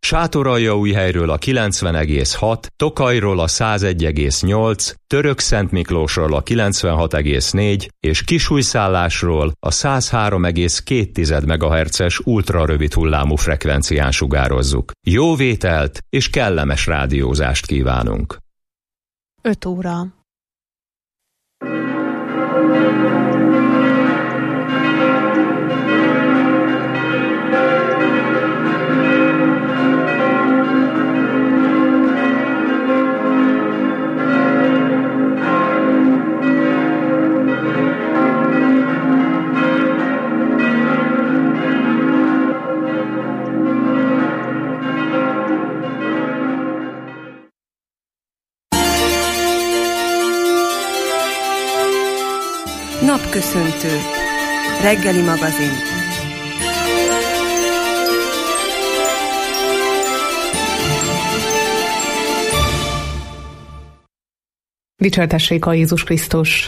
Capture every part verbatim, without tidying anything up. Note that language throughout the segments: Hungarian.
Sátoraljaújhelyről a kilencven egész hat, Tokajról a száz egy egész nyolc, Törökszentmiklósról a kilencvenhat egész négy és Kisújszállásról a száz három egész két megahertzes ultrarövid hullámú frekvencián sugározzuk. Jó vételt és kellemes rádiózást kívánunk! öt óra. Napköszöntő. Reggeli magazin. Dicsértessék a Jézus Krisztus!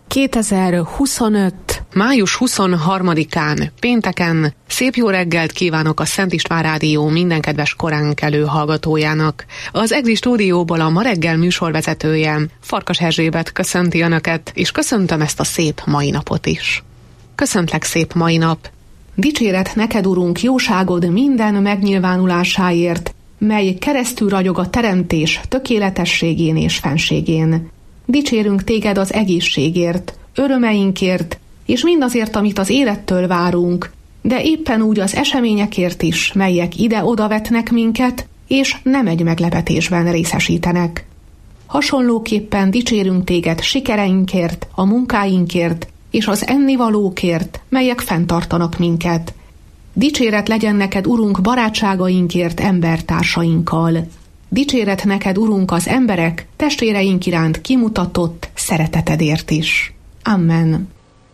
kétezer-huszonöt. május huszonharmadikán, pénteken szép jó reggelt kívánok a Szent István Rádió minden kedves koránkelő hallgatójának. Az EGRI stúdióból a ma reggel műsorvezetője, Farkas Erzsébet köszönti Önöket, és köszöntöm ezt a szép mai napot is. Köszöntlek szép mai nap! Dicséret neked, Urunk, jóságod minden megnyilvánulásáért, mely keresztül ragyog a teremtés tökéletességén és fenségén. Dicsérünk téged az egészségért, örömeinkért, és mindazért, amit az élettől várunk, de éppen úgy az eseményekért is, melyek ide-oda vetnek minket, és nem egy meglepetésben részesítenek. Hasonlóképpen dicsérünk téged sikereinkért, a munkáinkért, és az ennivalókért, melyek fenntartanak minket. Dicséret legyen neked, Urunk, barátságainkért embertársainkkal. Dicséret neked, Urunk, az emberek, testvéreink iránt kimutatott szeretetedért is. Amen.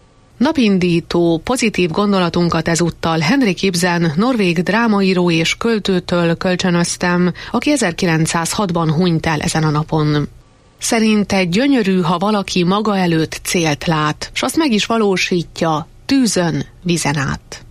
Napindító, pozitív gondolatunkat ezúttal Henrik Ibsen, norvég drámaíró és költőtől kölcsönöztem, aki ezerkilencszázhatban hunyt el ezen a napon. Szerinte gyönyörű, ha valaki maga előtt célt lát, s azt meg is valósítja, tűzön, vizen át.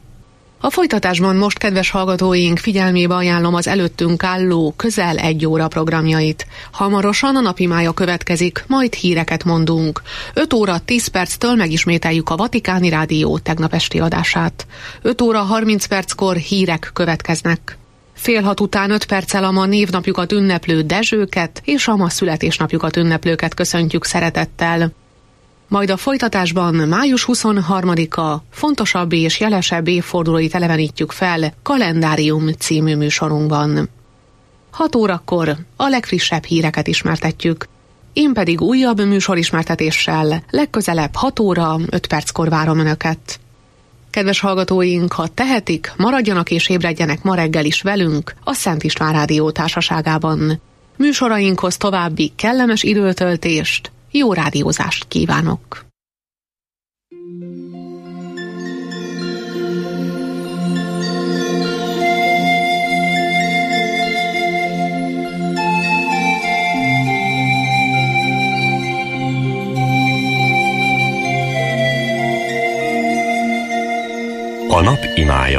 A folytatásban most, kedves hallgatóink, figyelmébe ajánlom az előttünk álló közel egy óra programjait. Hamarosan a napi mája következik, majd híreket mondunk. öt óra tíz perctől megismételjük a Vatikáni Rádió tegnap esti adását. öt óra harminc perckor hírek következnek. Fél hat után öt perccel a ma névnapjukat ünneplő Dezsőket és a ma születésnapjukat ünneplőket köszöntjük szeretettel. Majd a folytatásban május huszonharmadika fontosabb és jelesebb évfordulóit elevenítjük fel Kalendárium című műsorunkban. hat órakor a legfrissebb híreket ismertetjük. Én pedig újabb műsorismertetéssel legközelebb hat óra öt perckor várom Önöket. Kedves hallgatóink, ha tehetik, maradjanak és ébredjenek ma reggel is velünk a Szent István Rádió társaságában. Műsorainkhoz további kellemes időtöltést, jó rádiózást kívánok! A nap imája.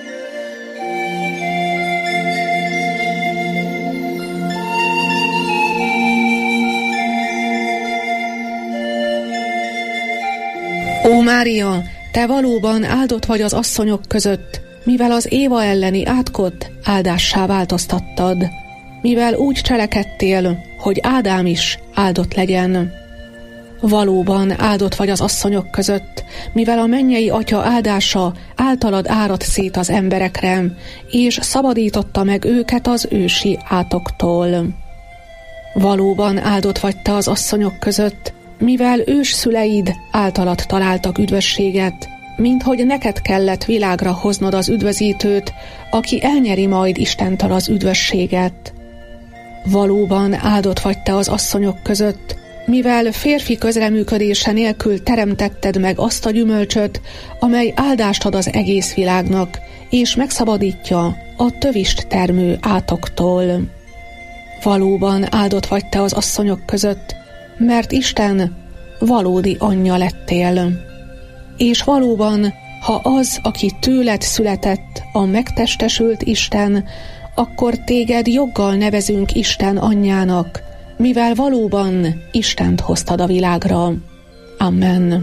Ó Mária, te valóban áldott vagy az asszonyok között, mivel az Éva elleni átkot áldássá változtattad, mivel úgy cselekedtél, hogy Ádám is áldott legyen. Valóban áldott vagy az asszonyok között, mivel a mennyei Atya áldása általad áradt szét az emberekre, és szabadította meg őket az ősi átoktól. Valóban áldott vagy te az asszonyok között, mivel ősszüleid általad találtak üdvösséget, minthogy neked kellett világra hoznod az üdvözítőt, aki elnyeri majd Istentől az üdvösséget. Valóban áldott vagy te az asszonyok között, mivel férfi közreműködése nélkül teremtetted meg azt a gyümölcsöt, amely áldást ad az egész világnak, és megszabadítja a tövist termő átoktól. Valóban áldott vagy te az asszonyok között, mert Isten valódi anyja lettél. És valóban, ha az, aki tőled született, a megtestesült Isten, akkor téged joggal nevezünk Isten anyjának, mivel valóban Istent hoztad a világra. Amen.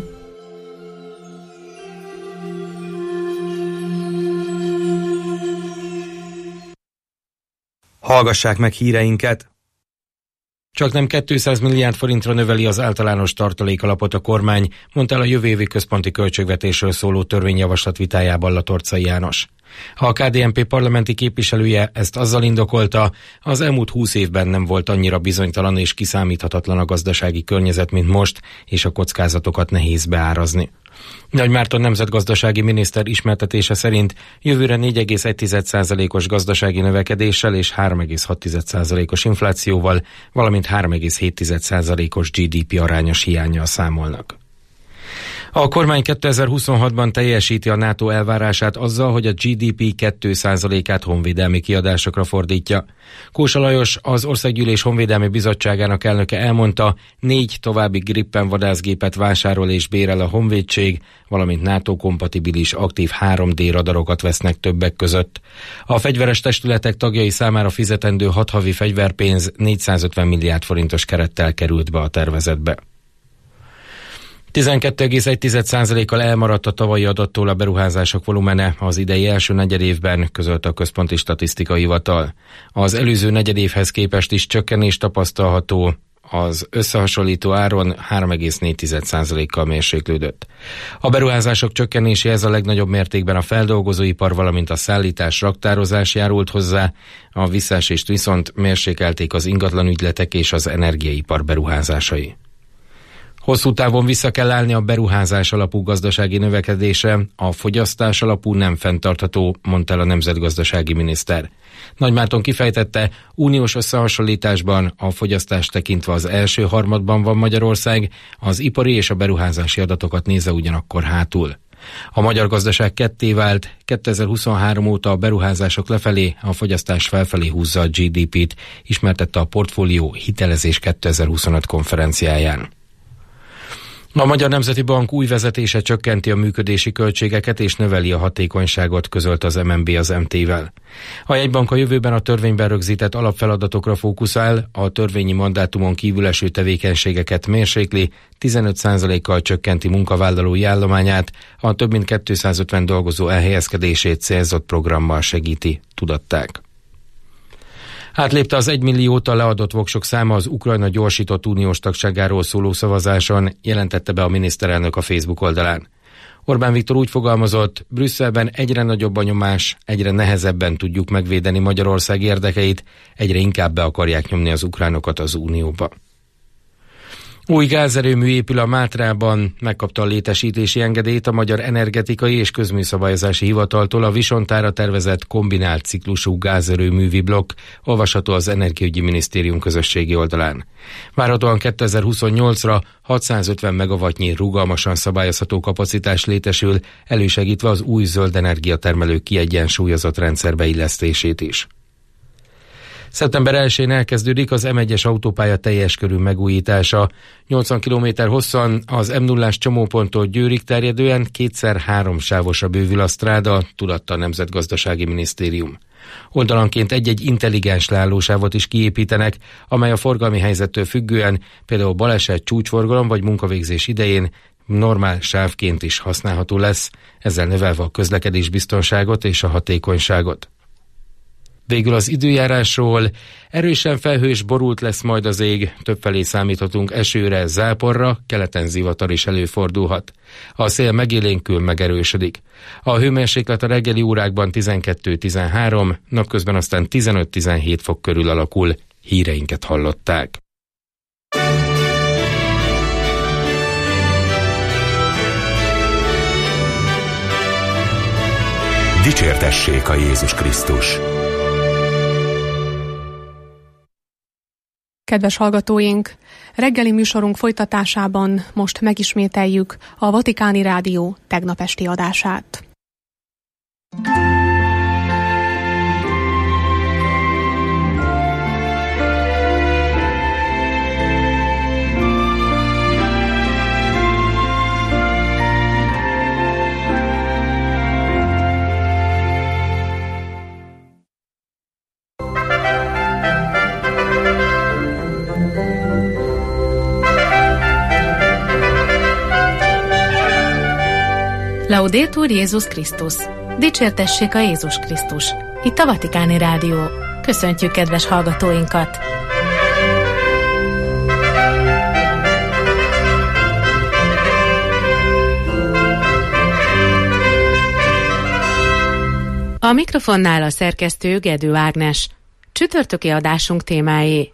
Hallgassák meg híreinket! Csak nem kétszáz milliárd forintra növeli az általános tartalékalapot a kormány, mondta el a jövő évi központi költségvetésről szóló törvényjavaslat vitájában Latorcai János. A ká dé en pé parlamenti képviselője ezt azzal indokolta, az elmúlt húsz évben nem volt annyira bizonytalan és kiszámíthatatlan a gazdasági környezet, mint most, és a kockázatokat nehéz beárazni. Nagy Márton nemzetgazdasági miniszter ismertetése szerint jövőre négy egész egy százalékos gazdasági növekedéssel és három egész hat százalékos inflációval, valamint három egész hét százalékos gé dé pé arányos hiánnyal számolnak. A kormány kétezer-huszonhatban teljesíti a NATO elvárását azzal, hogy a gé dé pé két százalékát honvédelmi kiadásokra fordítja. Kósa Lajos, az Országgyűlés Honvédelmi Bizottságának elnöke elmondta, négy további Gripen vadászgépet vásárol és bérel a honvédség, valamint NATO-kompatibilis aktív három dé radarokat vesznek többek között. A fegyveres testületek tagjai számára fizetendő hat havi fegyverpénz négyszázötven milliárd forintos kerettel került be a tervezetbe. tizenkét egész egy százalékkal elmaradt a tavalyi adattól a beruházások volumene az idei első negyedévben, közölte a Központi Statisztikai Hivatal. Az előző negyedévhez képest is csökkenés tapasztalható, az összehasonlító áron három egész négy százalékkal mérséklődött. A beruházások csökkenéséhez a legnagyobb mértékben a feldolgozóipar, valamint a szállítás, raktározás járult hozzá, a visszaesést viszont mérsékelték az ingatlanügyletek és az energiaipar beruházásai. Hosszú távon vissza kell állni a beruházás alapú gazdasági növekedésre, a fogyasztás alapú nem fenntartható, mondta el a nemzetgazdasági miniszter. Nagy Márton kifejtette, uniós összehasonlításban a fogyasztást tekintve az első harmadban van Magyarország, az ipari és a beruházási adatokat nézve ugyanakkor hátul. A magyar gazdaság ketté vált, kétezer-huszonhárom óta a beruházások lefelé, a fogyasztás felfelé húzza a gé dé pét, ismertette a Portfólió Hitelezés kétezer-huszonöt konferenciáján. A Magyar Nemzeti Bank új vezetése csökkenti a működési költségeket és növeli a hatékonyságot, közölt az em en bé az em té-vel. A jegybank a jövőben a törvényben rögzített alapfeladatokra fókuszál, a törvényi mandátumon kívül eső tevékenységeket mérsékli, tizenöt százalékkal csökkenti munkavállalói állományát, a több mint kétszázötven dolgozó elhelyezkedését célzott programmal segíti, tudatták. Átlépte az egymilliót a leadott voksok száma az Ukrajna gyorsított uniós tagságáról szóló szavazáson, jelentette be a miniszterelnök a Facebook oldalán. Orbán Viktor úgy fogalmazott, Brüsszelben egyre nagyobb a nyomás, egyre nehezebben tudjuk megvédeni Magyarország érdekeit, egyre inkább be akarják nyomni az ukránokat az unióba. Új gázerőmű épül a Mátrában, megkapta a létesítési engedélyt a Magyar Energetikai és Közműszabályozási Hivataltól a Visontára tervezett kombinált ciklusú gázerőművi blokk, olvasható az Energiaügyi Minisztérium közösségi oldalán. Várhatóan kétezer-huszonnyolcra hatszázötven megawattnyi rugalmasan szabályozható kapacitás létesül, elősegítve az új zöld energiatermelők kiegyensúlyozott rendszerbeillesztését is. szeptember elsején elkezdődik az em egyes autópálya teljes körű megújítása. nyolcvan kilométer hosszan az em nullás csomóponttól Győrig terjedően kétszer három sávosra bővül a stráda, tudatta a Nemzetgazdasági Minisztérium. Oldalanként egy-egy intelligens leállósávot is kiépítenek, amely a forgalmi helyzettől függően, például baleset, csúcsforgalom vagy munkavégzés idején normál sávként is használható lesz, ezzel növelve a közlekedés biztonságot és a hatékonyságot. Végül az időjárásról: erősen felhős, borult lesz majd az ég, többfelé számíthatunk esőre, záporra, keleten zivatar is előfordulhat. A szél megélénkül, megerősödik. A hőmérséklet a reggeli órákban tizenkettő-tizenhárom, napközben aztán tizenöt-tizenhét fok körül alakul. Híreinket hallották. Dicsértessék a Jézus Krisztus! Kedves hallgatóink, reggeli műsorunk folytatásában most megismételjük a Vatikáni Rádió tegnap esti adását. Laudetur Jézus Krisztus! Dicsértessék a Jézus Krisztus! Itt a Vatikáni Rádió. Köszöntjük kedves hallgatóinkat! A mikrofonnál a szerkesztő Gedő Ágnes. Csütörtöki adásunk témái.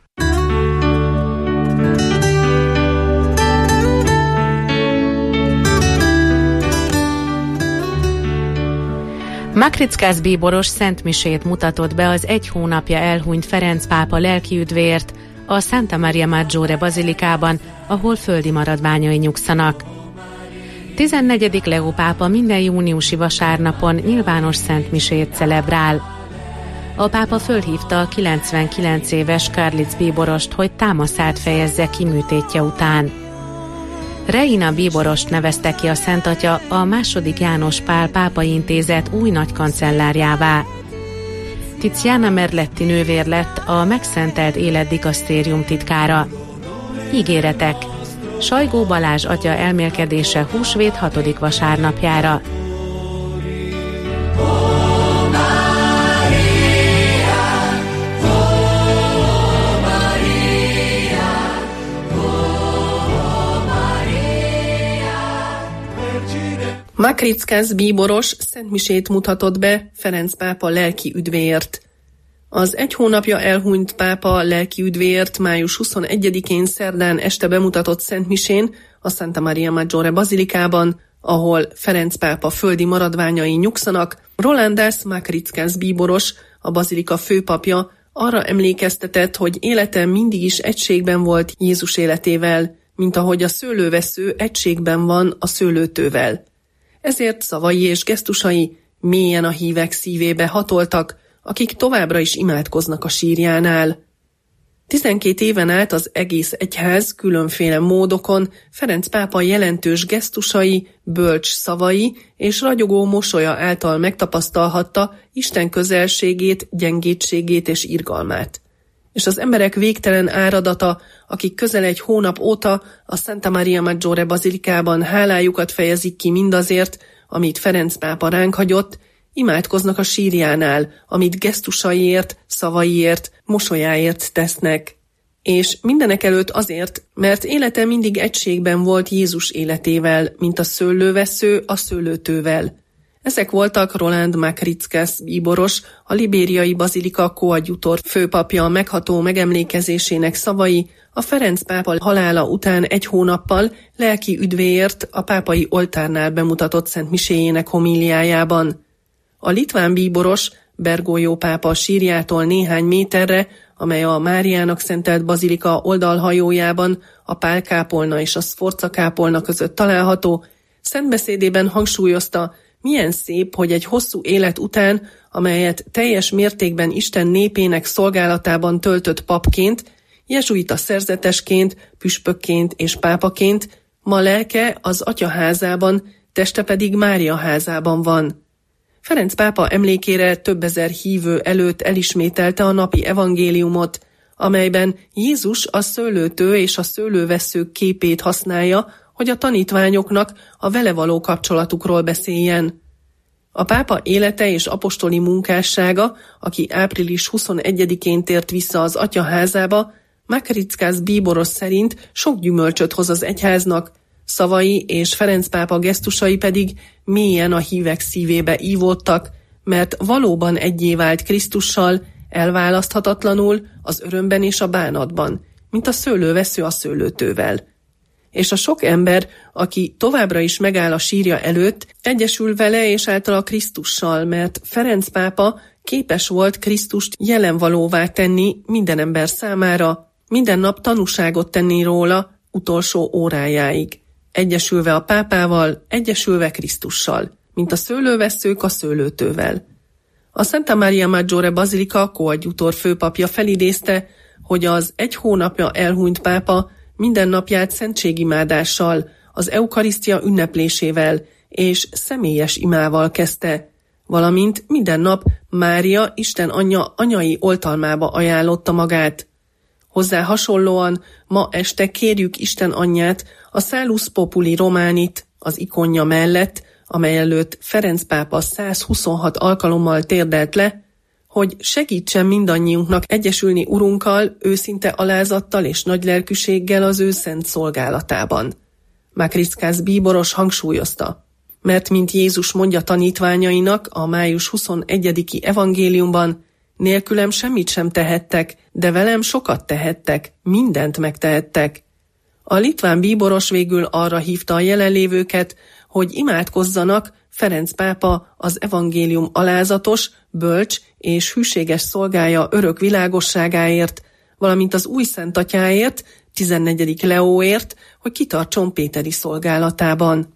Makrickász bíboros szentmisét mutatott be az egy hónapja elhunyt Ferenc pápa lelkiüdvért a Santa Maria Maggiore bazilikában, ahol földi maradványai nyugszanak. tizennegyedik Leó pápa minden júniusi vasárnapon nyilvános szentmisét celebrál. A pápa fölhívta a kilencvenkilenc éves Karlitz bíborost, hogy támaszát fejezze ki műtétje után. Reina bíborost nevezte ki a Szent Atya a második János Pál pápai intézet új nagykancellárjává. Tiziana Merletti nővér lett a megszentelt életdikasztérium titkára. Ígéretek. Sajgó Balázs atya elmélkedése húsvét hatodik vasárnapjára. Makrickász bíboros szentmisét mutatott be Ferenc pápa lelki üdvéért. Az egy hónapja elhunyt pápa lelki üdvéért május huszonegyedikén szerdán este bemutatott szentmisén a Santa Maria Maggiore bazilikában, ahol Ferenc pápa földi maradványai nyugszanak, Rolandas Makrickász bíboros, a bazilika főpapja arra emlékeztetett, hogy élete mindig is egységben volt Jézus életével, mint ahogy a szőlővesző egységben van a szőlőtővel. Ezért szavai és gesztusai mélyen a hívek szívébe hatoltak, akik továbbra is imádkoznak a sírjánál. Tizenkét éven át az egész egyház különféle módokon Ferenc pápa jelentős gesztusai, bölcs szavai és ragyogó mosolya által megtapasztalhatta Isten közelségét, gyengétségét és irgalmát. És az emberek végtelen áradata, akik közel egy hónap óta a Santa Maria Maggiore bazilikában hálájukat fejezik ki mindazért, amit Ferenc pápa ránk hagyott, imádkoznak a sírjánál, amit gesztusaiért, szavaiért, mosolyáért tesznek. És mindenekelőtt azért, mert élete mindig egységben volt Jézus életével, mint a szőlővesző a szőlőtővel. Ezek voltak Roland Makrickász bíboros, a libériai bazilika koadjutor főpapja megható megemlékezésének szavai a Ferenc pápa halála után egy hónappal lelki üdvéért a pápai oltárnál bemutatott szentmiséjének homíliájában. A litván bíboros Bergoglio pápa sírjától néhány méterre, amely a Máriának szentelt bazilika oldalhajójában, a Pál kápolna és a Sforza kápolna között található, szentbeszédében hangsúlyozta, milyen szép, hogy egy hosszú élet után, amelyet teljes mértékben Isten népének szolgálatában töltött papként, jezsuita szerzetesként, püspökként és pápaként, ma lelke az Atya házában, teste pedig Mária házában van. Ferenc pápa emlékére több ezer hívő előtt elismételte a napi evangéliumot, amelyben Jézus a szőlőtő és a szőlővesző képét használja, hogy a tanítványoknak a vele való kapcsolatukról beszéljen. A pápa élete és apostoli munkássága, aki április huszonegyedikén tért vissza az Atya házába, Makrickász bíboros szerint sok gyümölcsöt hoz az egyháznak, szavai és Ferenc pápa gesztusai pedig mélyen a hívek szívébe ívódtak, mert valóban egyé vált Krisztussal, elválaszthatatlanul az örömben és a bánatban, mint a szőlővesző a szőlőtővel. És a sok ember, aki továbbra is megáll a sírja előtt, egyesül vele és általa Krisztussal, mert Ferenc pápa képes volt Krisztust jelenvalóvá tenni minden ember számára, minden nap tanúságot tenni róla utolsó órájáig. Egyesülve a pápával, egyesülve Krisztussal, mint a szőlővesszők a szőlőtővel. A Santa Maria Maggiore bazilika koadjutor főpapja felidézte, hogy az egy hónapja elhunyt pápa minden napját szentségimádással, az eukarisztia ünneplésével és személyes imával kezdte, valamint minden nap Mária, Isten anyja anyai oltalmába ajánlotta magát. Hozzá hasonlóan ma este kérjük Isten anyját a Salus Populi Romanit, az ikonja mellett, amely előtt Ferenc pápa százhuszonhat alkalommal térdelt le, hogy segítsen mindannyiunknak egyesülni Urunkkal, őszinte alázattal és nagy lelkűséggel az ő szent szolgálatában. Makritszkász bíboros hangsúlyozta, mert mint Jézus mondja tanítványainak a május huszonegyediki evangéliumban, nélkülem semmit sem tehettek, de velem sokat tehettek, mindent megtehettek. A litván bíboros végül arra hívta a jelenlévőket, hogy imádkozzanak Ferenc pápa az evangélium alázatos, bölcs és hűséges szolgája örök világosságáért, valamint az új szentatyáért, tizennegyedik Leóért, hogy kitartson péteri szolgálatában.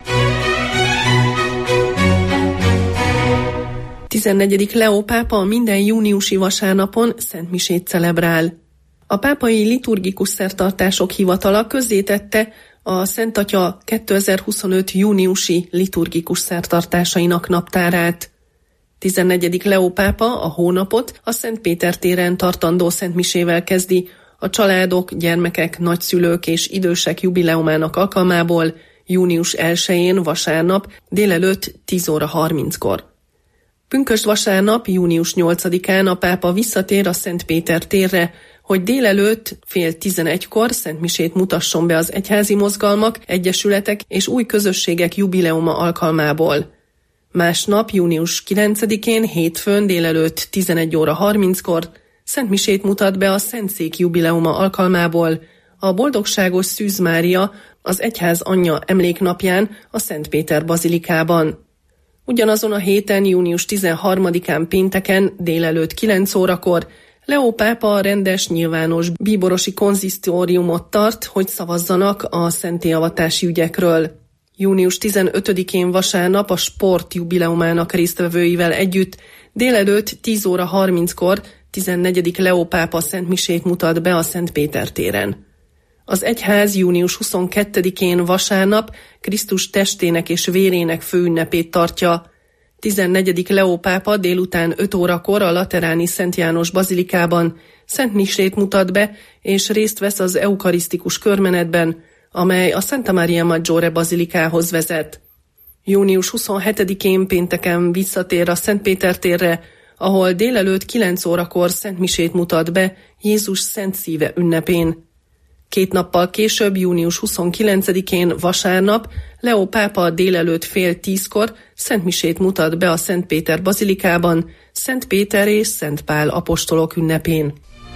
tizennegyedik Leó pápa minden júniusi vasárnapon szentmisét celebrál. A pápai liturgikus szertartások hivatala közzétette a Szent Atya kétezer-huszonöt júniusi liturgikus szertartásainak naptárát. tizennegyedik Leó pápa a hónapot a Szent Péter téren tartandó szentmisével kezdi, a családok, gyermekek, nagyszülők és idősek jubileumának alkalmából június elsején vasárnap délelőtt tíz óra harminckor. Pünkösd vasárnap, június nyolcadikán a pápa visszatér a Szent Péter térre, hogy délelőtt fél tizenegykor szentmisét mutasson be az egyházi mozgalmak, egyesületek és új közösségek jubileuma alkalmából. Másnap, június kilencedikén, hétfőn délelőtt tizenegy óra harminckor szentmisét mutat be a Szentszék jubileuma alkalmából a Boldogságos Szűz Mária, az egyház anyja emléknapján a Szent Péter bazilikában. Ugyanazon a héten, június tizenharmadikán pénteken délelőtt kilenc órakor Leó pápa rendes nyilvános bíborosi konzisztóriumot tart, hogy szavazzanak a szentélyavatási ügyekről. június tizenötödikén vasárnap a sport jubileumának résztvevőivel együtt délelőtt tíz óra harminckor tizennegyedik Leó pápa szentmisét mutat be a Szent Péter téren. Az egyház június huszonkettedikén vasárnap Krisztus testének és vérének főünnepét tartja. tizennegyedik Leó pápa délután öt órakor a lateráni Szent János bazilikában szentmisét mutat be, és részt vesz az eukarisztikus körmenetben, amely a Santa Maria Maggiore bazilikához vezet. június huszonhetedikén pénteken visszatér a Szent Péter térre, ahol délelőtt kilenc órakor szentmisét mutat be Jézus Szent Szíve ünnepén. Két nappal később, június huszonkilencedikén vasárnap Leó pápa délelőtt fél tízkor szentmisét mutat be a Szent Péter bazilikában, Szent Péter és Szent Pál apostolok ünnepén.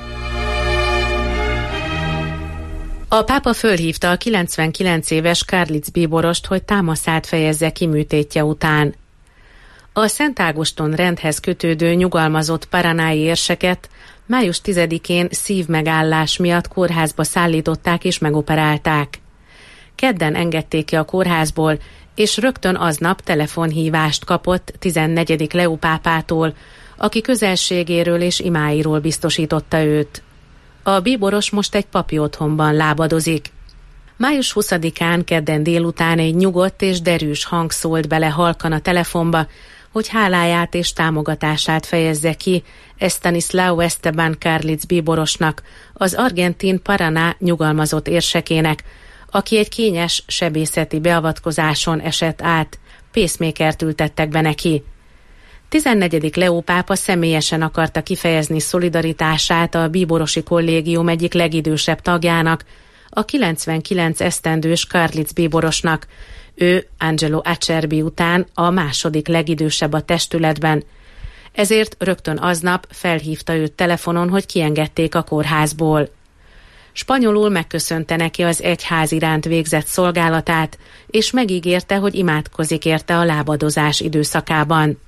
A pápa fölhívta a kilencvenkilenc éves Karlitz bíborost, hogy támaszát fejezze ki műtétje után. A Szent Ágoston rendhez kötődő nyugalmazott paranái érseket május tizedikén szívmegállás miatt kórházba szállították és megoperálták. Kedden engedték ki a kórházból, és rögtön aznap telefonhívást kapott tizennegyedik Leó pápától, aki közelségéről és imáiról biztosította őt. A bíboros most egy papi otthonban lábadozik. május huszadikán kedden délután egy nyugodt és derűs hang szólt bele halkan a telefonba, hogy háláját és támogatását fejezze ki Estanislao Esteban Karlitz bíborosnak, az argentin Paraná nyugalmazott érsekének, aki egy kényes sebészeti beavatkozáson esett át, pacemakert ültettek be neki. tizennegyedik Leó pápa személyesen akarta kifejezni szolidaritását a bíborosi kollégium egyik legidősebb tagjának, a kilencvenkilenc esztendős Karlitz bíborosnak. Ő Angelo Acerbi után a második legidősebb a testületben. Ezért rögtön aznap felhívta őt telefonon, hogy kiengedték a kórházból. Spanyolul megköszönte neki az egyház iránt végzett szolgálatát, és megígérte, hogy imádkozik érte a lábadozás időszakában.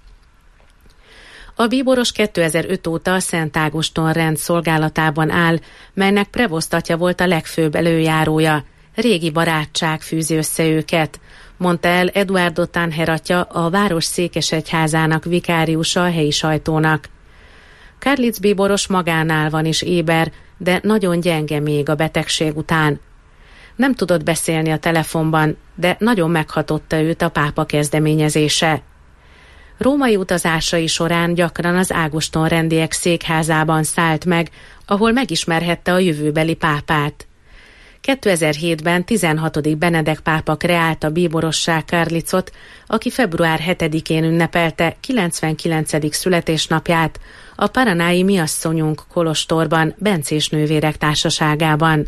A bíboros kétezer-öt óta a Szent Ágoston rend szolgálatában áll, melynek prevosztatja volt a legfőbb előjárója. Régi barátság fűzi össze őket, mondta el Eduardo Tanher atya, a város székesegyházának vikáriusa a helyi sajtónak. Karlitz bíboros magánál van és éber, de nagyon gyenge még a betegség után. Nem tudott beszélni a telefonban, de nagyon meghatotta őt a pápa kezdeményezése. Római utazásai során gyakran az Ágoston rendiek székházában szállt meg, ahol megismerhette a jövőbeli pápát. kétezer-hétben tizenhatodik Benedek pápa kreálta bíborossá Karlicot, aki február hetedikén ünnepelte kilencvenkilencedik születésnapját a paranái Mi Asszonyunk kolostorban, bencés nővérek társaságában.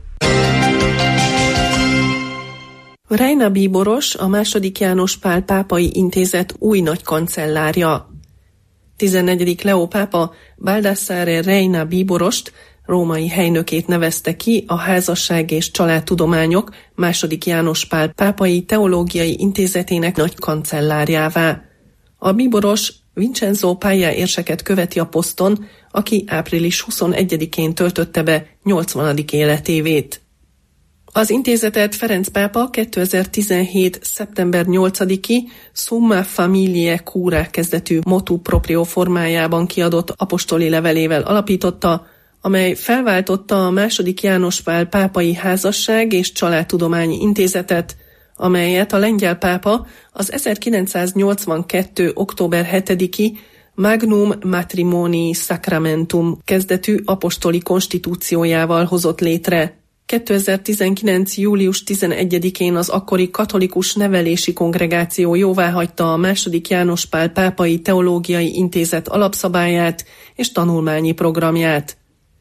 Reina bíboros a második János Pál pápai intézet új nagy kancellárja. tizennegyedik Leó pápa Baldassare Reina bíborost, római helynökét nevezte ki a Házasság és Családtudományok második János Pál pápai teológiai intézetének nagy kancellárjává. A bíboros Vincenzo Paglia érseket követi a poszton, aki április huszonegyedikén töltötte be nyolcvanadik életévét. Az intézetet Ferenc pápa kétezer-tizenhét. szeptember nyolcadiki Summa Familiae Cura kezdetű motu proprio formájában kiadott apostoli levelével alapította, amely felváltotta a második János Pál pápai házasság és családtudományi intézetet, amelyet a lengyel pápa az ezerkilencszáznyolcvankettő. október hetediki Magnum Matrimonii Sacramentum kezdetű apostoli konstitúciójával hozott létre. kétezer-tizenkilenc. július tizenegyedikén az akkori katolikus nevelési kongregáció jóváhagyta a második János Pál pápai teológiai intézet alapszabályát és tanulmányi programját.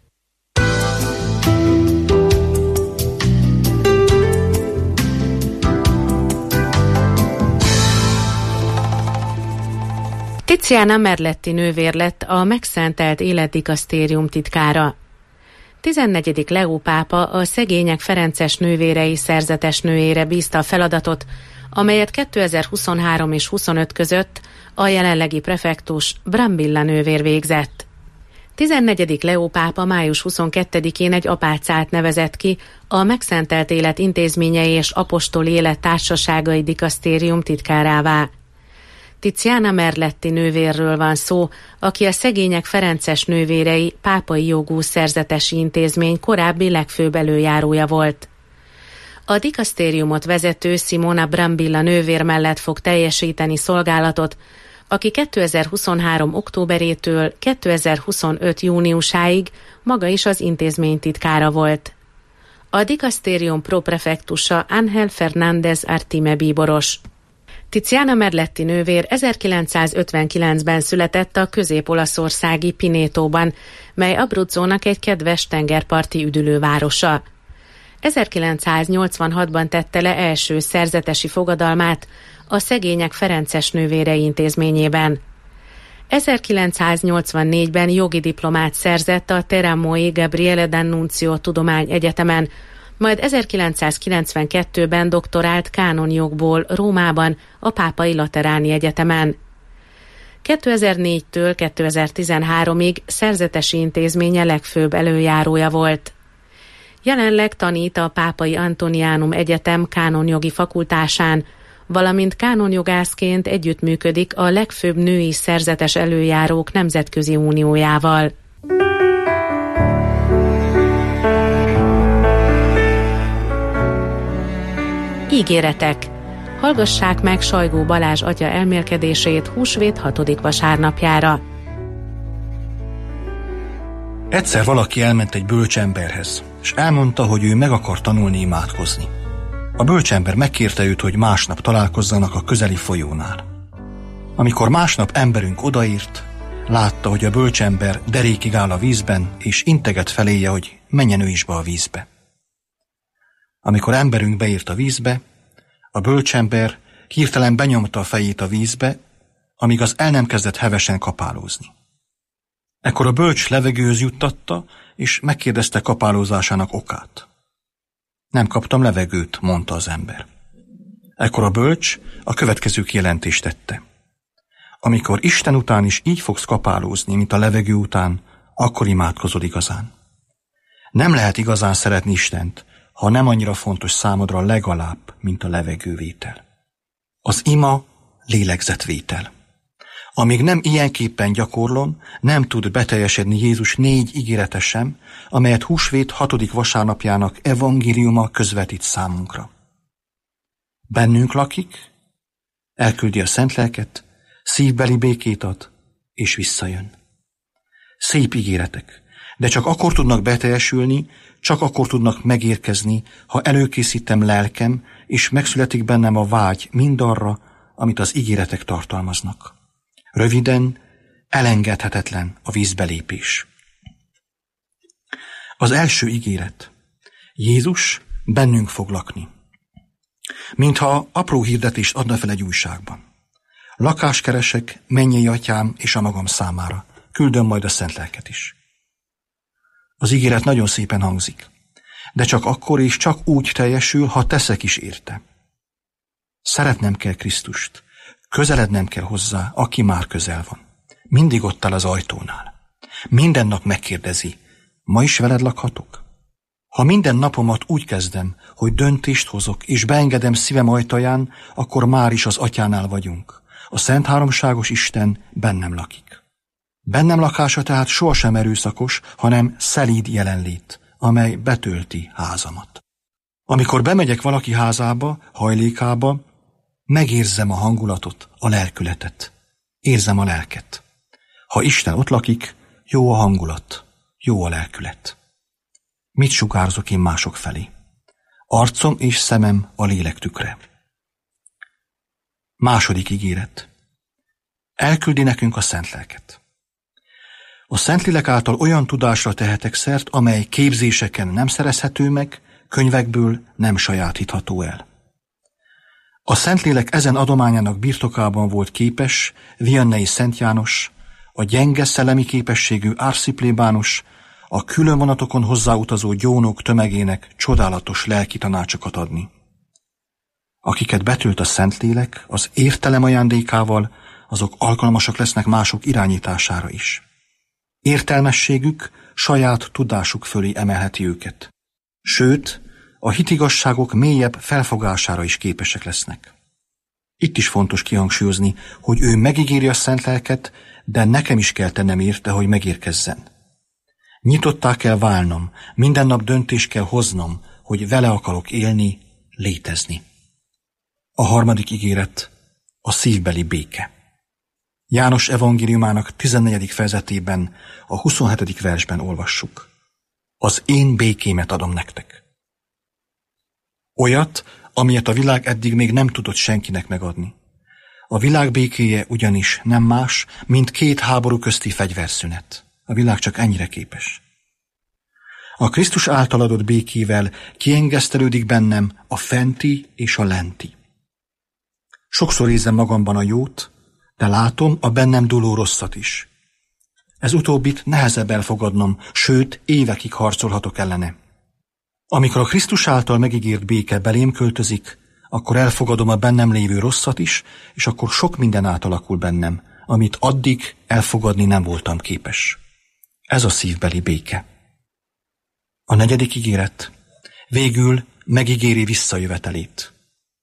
Tiziana Merletti nővér lett a megszentelt életdikasztérium titkára. tizennegyedik Leó pápa a szegények ferences nővérei szerzetes nőjére bízta a feladatot, amelyet kétezer-huszonhárom és huszonöt között a jelenlegi prefektus Brambilla nővér végzett. tizennegyedik Leó pápa május huszonkettedikén egy apácát nevezett ki a megszentelt élet intézményei és apostoli élet társaságai dikasztérium titkárává. Tiziana Merletti nővérről van szó, aki a szegények ferences nővérei pápai jogú szerzetesi intézmény korábbi legfőbb előjárója volt. A dikasztériumot vezető Simona Brambilla nővér mellett fog teljesíteni szolgálatot, aki kétezer-huszonhárom. októberétől kétezer-huszonöt. júniusáig maga is az intézmény titkára volt. A dikasztérium proprefektusa Ángel Fernández Artime bíboros. Tiziana Merletti nővér ezerkilencszázötvenkilencben született a közép-olaszországi Pinétóban, mely Abruzzónak egy kedves tengerparti üdülővárosa. ezerkilencszáznyolcvanhatban tette le első szerzetesi fogadalmát a szegények ferences nővérei intézményében. ezerkilencszáznyolcvannégyben jogi diplomát szerzett a Terramoi Gabriele D'Annunzio Tudományegyetemen, majd ezerkilencszázkilencvenkettőben doktorált kánonjogból Rómában, a Pápai Lateráni Egyetemen. kétezer-négytől kétezer-tizenháromig szerzetesi intézménye legfőbb előjárója volt. Jelenleg tanít a Pápai Antonianum Egyetem kánonjogi fakultásán, valamint kánonjogászként együttműködik a legfőbb női szerzetes előjárók nemzetközi uniójával. Ígéretek. Hallgassák meg Sajgó Balázs atya elmélkedését húsvét hatodik vasárnapjára. Egyszer valaki elment egy bölcsemberhez, és elmondta, hogy ő meg akar tanulni imádkozni. A bölcsember megkérte őt, hogy másnap találkozzanak a közeli folyónál. Amikor másnap emberünk odaírt, látta, hogy a bölcsember derékig áll a vízben, és integet feléje, hogy menjen ő is be a vízbe. Amikor emberünk beírt a vízbe, a bölcsember hirtelen benyomta a fejét a vízbe, amíg az el nem kezdett hevesen kapálózni. Ekkor a bölcs levegőhöz juttatta, és megkérdezte kapálózásának okát. Nem kaptam levegőt, mondta az ember. Ekkor a bölcs a következő kijelentést tette. Amikor Isten után is így fogsz kapálózni, mint a levegő után, akkor imádkozol igazán. Nem lehet igazán szeretni Istent, ha nem annyira fontos számodra legalább, mint a levegővétel. Az ima lélegzetvétel. Amíg nem ilyenképpen gyakorlom, nem tud beteljesedni Jézus négy ígérete sem, amelyet húsvét hatodik vasárnapjának evangéliuma közvetít számunkra. Bennünk lakik, elküldi a szent lelket, szívbeli békét ad, és visszajön. Szép ígéretek, De csak akkor tudnak beteljesülni, csak akkor tudnak megérkezni, ha előkészítem lelkem, és megszületik bennem a vágy mindarra, amit az ígéretek tartalmaznak. Röviden, elengedhetetlen a vízbelépés. Az első ígéret. Jézus bennünk fog lakni. Mintha apró hirdetést adna fel egy újságban. Lakást keresek, mennyei atyám és a magam számára. Küldöm majd a szent lelket is. Az ígéret nagyon szépen hangzik, de csak akkor és csak úgy teljesül, ha teszek is érte. Szeretnem kell Krisztust, közelednem kell hozzá, aki már közel van. Mindig ott áll az ajtónál. Minden nap megkérdezi, ma is veled lakhatok? Ha minden napomat úgy kezdem, hogy döntést hozok, és beengedem szívem ajtaján, akkor már is az atyánál vagyunk. A Szent Háromságos Isten bennem lakik. Bennem lakása tehát sohasem erőszakos, hanem szelíd jelenlét, amely betölti házamat. Amikor bemegyek valaki házába, hajlékába, megérzem a hangulatot, a lelkületet. Érzem a lelket. Ha Isten ott lakik, jó a hangulat, jó a lelkület. Mit sugárzok én mások felé? Arcom és szemem a lélek tükre. Második ígéret. Elküldi nekünk a szent lelket. A Szentlélek által olyan tudásra tehetek szert, amely képzéseken nem szerezhető meg, könyvekből nem sajátítható el. A Szentlélek ezen adományának birtokában volt képes Vianney Szent János, a gyenge szellemi képességű Arsi plébános, a külön vonatokon hozzáutazó gyónók tömegének csodálatos lelki tanácsokat adni. Akiket betölt a Szentlélek, az értelem ajándékával, azok alkalmasak lesznek mások irányítására is. Értelmességük saját tudásuk fölé emelheti őket. Sőt, a hitigasságok mélyebb felfogására is képesek lesznek. Itt is fontos kihangsúlyozni, hogy ő megígéri a szent lelket, de nekem is kell tennem érte, hogy megérkezzen. Nyitottá kell válnom, minden nap döntést kell hoznom, hogy vele akarok élni, létezni. A harmadik ígéret a szívbeli béke. János evangéliumának tizennegyedik fejezetében, a huszonhetedik versben olvassuk. Az én békémet adom nektek. Olyat, amilyet a világ eddig még nem tudott senkinek megadni. A világ békéje ugyanis nem más, mint két háború közti fegyverszünet. A világ csak ennyire képes. A Krisztus által adott békével kiengesztelődik bennem a fenti és a lenti. Sokszor érzem magamban a jót, de látom a bennem dúló rosszat is. Ez utóbbit nehezebb elfogadnom, sőt, évekig harcolhatok ellene. Amikor a Krisztus által megígért béke belém költözik, akkor elfogadom a bennem lévő rosszat is, és akkor sok minden átalakul bennem, amit addig elfogadni nem voltam képes. Ez a szívbeli béke. A negyedik ígéret. Végül megígéri visszajövetelét.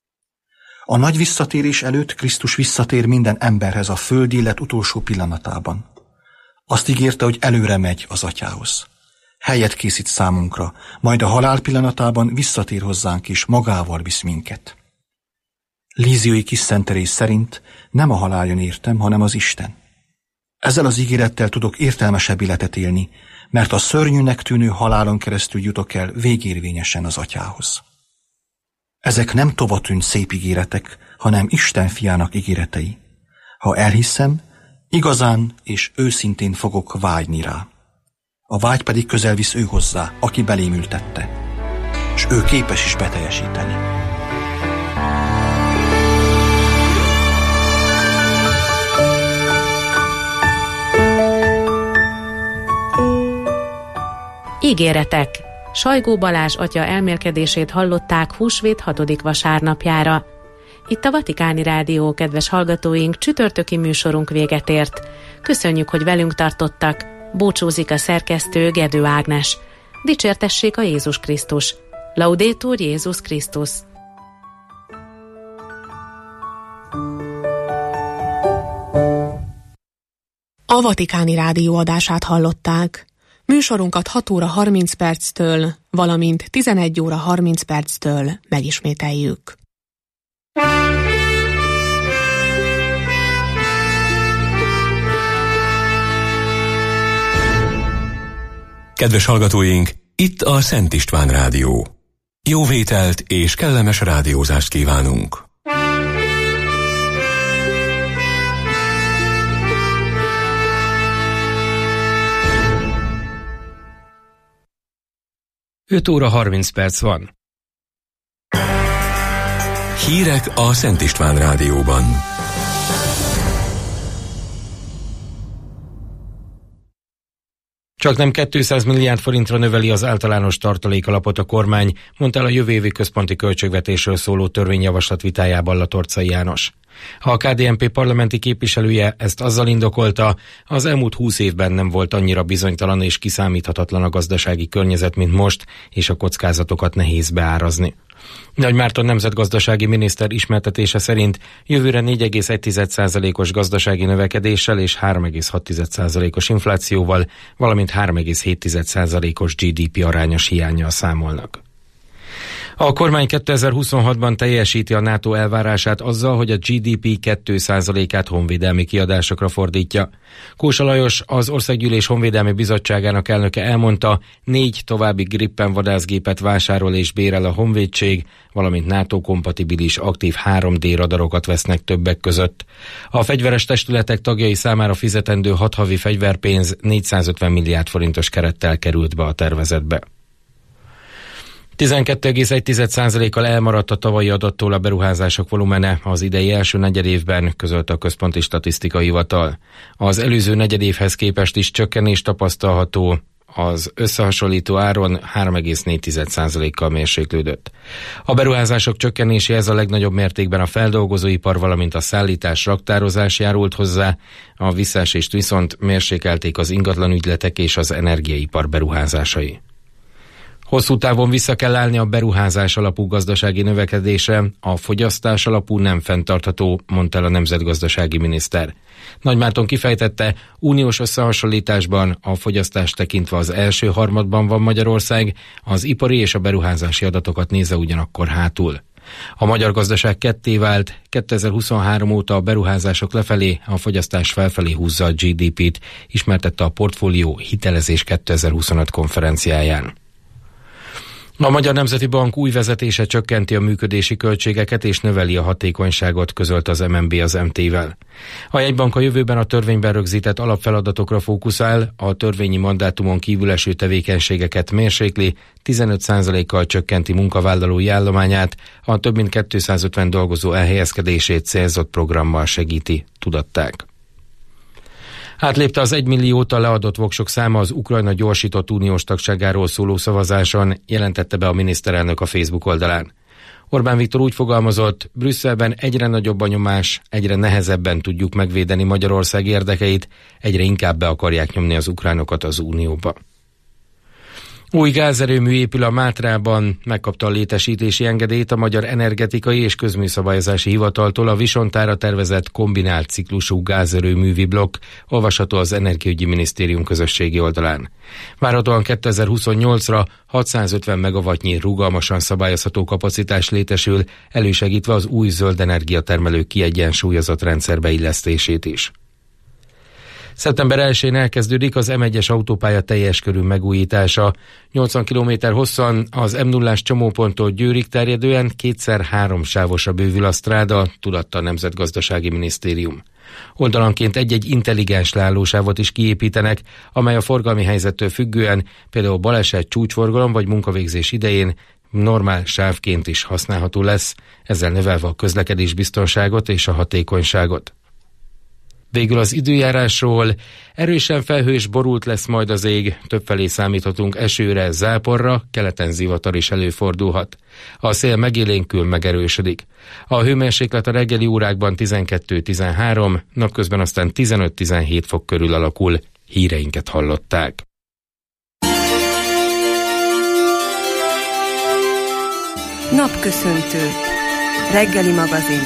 A nagy visszatérés előtt Krisztus visszatér minden emberhez a föld élet utolsó pillanatában. Azt ígérte, hogy előre megy az atyához. Helyet készít számunkra, majd a halál pillanatában visszatér hozzánk és magával visz minket. Líziói kis szenterés szerint nem a halál jön értem, hanem az Isten. Ezzel az ígérettel tudok értelmesebb életet élni, mert a szörnyűnek tűnő halálon keresztül jutok el végérvényesen az atyához. Ezek nem tovatűnt szép ígéretek, hanem Isten fiának ígéretei. Ha elhiszem, igazán és őszintén fogok vágyni rá. A vágy pedig közel visz ő hozzá, aki belém ültette, és ő képes is beteljesíteni. Ígéretek. Sajgó Balázs atya elmélkedését hallották húsvét hatodik vasárnapjára. Itt a Vatikáni Rádió, kedves hallgatóink, csütörtöki műsorunk véget ért. Köszönjük, hogy velünk tartottak. Búcsúzik a szerkesztő Gedő Ágnes. Dicsértessék a Jézus Krisztus. Laudétur Jézus Krisztus. A Vatikáni Rádió adását hallották. Műsorunkat hat óra harminc perctől, valamint tizenegy óra harminc perctől megismételjük. Kedves hallgatóink, itt a Szent István Rádió. Jó vételt és kellemes rádiózást kívánunk! öt óra harminc perc van. Hírek a Szent István Rádióban. Csaknem kétszáz milliárd forintra növeli az általános tartalékalapot a kormány, mondta el a jövő évi központi költségvetésről szóló törvényjavaslat vitájában Latorcai János. A ká dé en pé parlamenti képviselője ezt azzal indokolta, az elmúlt húsz évben nem volt annyira bizonytalan és kiszámíthatatlan a gazdasági környezet, mint most, és a kockázatokat nehéz beárazni. Nagy Márton nemzetgazdasági miniszter ismertetése szerint jövőre négy egész egy százalékos gazdasági növekedéssel és három egész hat százalékos inflációval, valamint három egész hét százalékos gé dé pé arányos hiánnyal számolnak. A kormány kétezer-huszonhatban teljesíti a NATO elvárását azzal, hogy a gé dé pé két százalékát honvédelmi kiadásokra fordítja. Kósa Lajos, az Országgyűlés Honvédelmi Bizottságának elnöke elmondta, négy további Gripen vadászgépet vásárol és bérel a honvédség, valamint NATO-kompatibilis aktív három dé radarokat vesznek többek között. A fegyveres testületek tagjai számára fizetendő hat havi fegyverpénz négyszázötven milliárd forintos kerettel került be a tervezetbe. tizenkét egész egy százalékkal elmaradt a tavalyi adattól a beruházások volumene az idei első negyedévben, közölte a Központi Statisztikai Hivatal. Az előző negyedévhez képest is csökkenés tapasztalható, az összehasonlító áron három egész négy százalékkal mérséklődött. A beruházások csökkenéséhez a legnagyobb mértékben a feldolgozóipar, valamint a szállítás, raktározás járult hozzá, a visszaesést viszont mérsékelték az ingatlanügyletek és az energiaipar beruházásai. Hosszú távon vissza kell állni a beruházás alapú gazdasági növekedésre, a fogyasztás alapú nem fenntartható, mondta el a nemzetgazdasági miniszter. Nagy Márton kifejtette, uniós összehasonlításban a fogyasztást tekintve az első harmadban van Magyarország, az ipari és a beruházási adatokat nézve ugyanakkor hátul. A magyar gazdaság ketté vált, kétezer-huszonhárom óta a beruházások lefelé, a fogyasztás felfelé húzza a gé dé pét, ismertette a Portfólió Hitelezés kétezer-huszonöt konferenciáján. A Magyar Nemzeti Bank új vezetése csökkenti a működési költségeket és növeli a hatékonyságot, közölt az em en bé az em té-vel. A jegybank a jövőben a törvényben rögzített alapfeladatokra fókuszál, a törvényi mandátumon kívül eső tevékenységeket mérsékli, tizenöt százalékkal csökkenti munkavállalói állományát, a több mint kétszázötven dolgozó elhelyezkedését célzott programmal segíti, tudatták. Átlépte az egymillióta leadott voksok száma az Ukrajna gyorsított uniós tagságáról szóló szavazáson, jelentette be a miniszterelnök a Facebook oldalán. Orbán Viktor úgy fogalmazott, Brüsszelben egyre nagyobb a nyomás, egyre nehezebben tudjuk megvédeni Magyarország érdekeit, egyre inkább be akarják nyomni az ukránokat az unióba. Új gázerőmű épül a Mátrában, megkapta a létesítési engedélyt a Magyar Energetikai és Közműszabályozási Hivataltól a Visontára tervezett kombinált ciklusú gázerőművi blokk, olvasható az Energiaügyi Minisztérium közösségi oldalán. Várhatóan kétezer-huszonnyolcra hatszázötven megawattnyi rugalmasan szabályozható kapacitás létesül, elősegítve az új zöld energiatermelő kiegyensúlyozott rendszer beillesztését is. szeptember elsején elkezdődik az em egyes autópálya teljes körű megújítása. nyolcvan kilométer hosszan az em nullás csomóponttól Győrig terjedően kétszer három sávosra bővül a stráda, tudatta a Nemzetgazdasági Minisztérium. Oldalanként egy-egy intelligens leállósávot is kiépítenek, amely a forgalmi helyzettől függően, például baleset, csúcsforgalom vagy munkavégzés idején normál sávként is használható lesz, ezzel növelve a közlekedés biztonságot és a hatékonyságot. Végül az időjárásról: erősen felhős, borult lesz majd az ég, többfelé számíthatunk esőre, záporra, keleten zivatar is előfordulhat. A szél megélénkül, megerősödik. A hőmérséklet a reggeli órákban tizenkettő-tizenhárom, napközben aztán tizenöt-tizenhét fok körül alakul. Híreinket hallották. Napköszöntő. Reggeli magazin.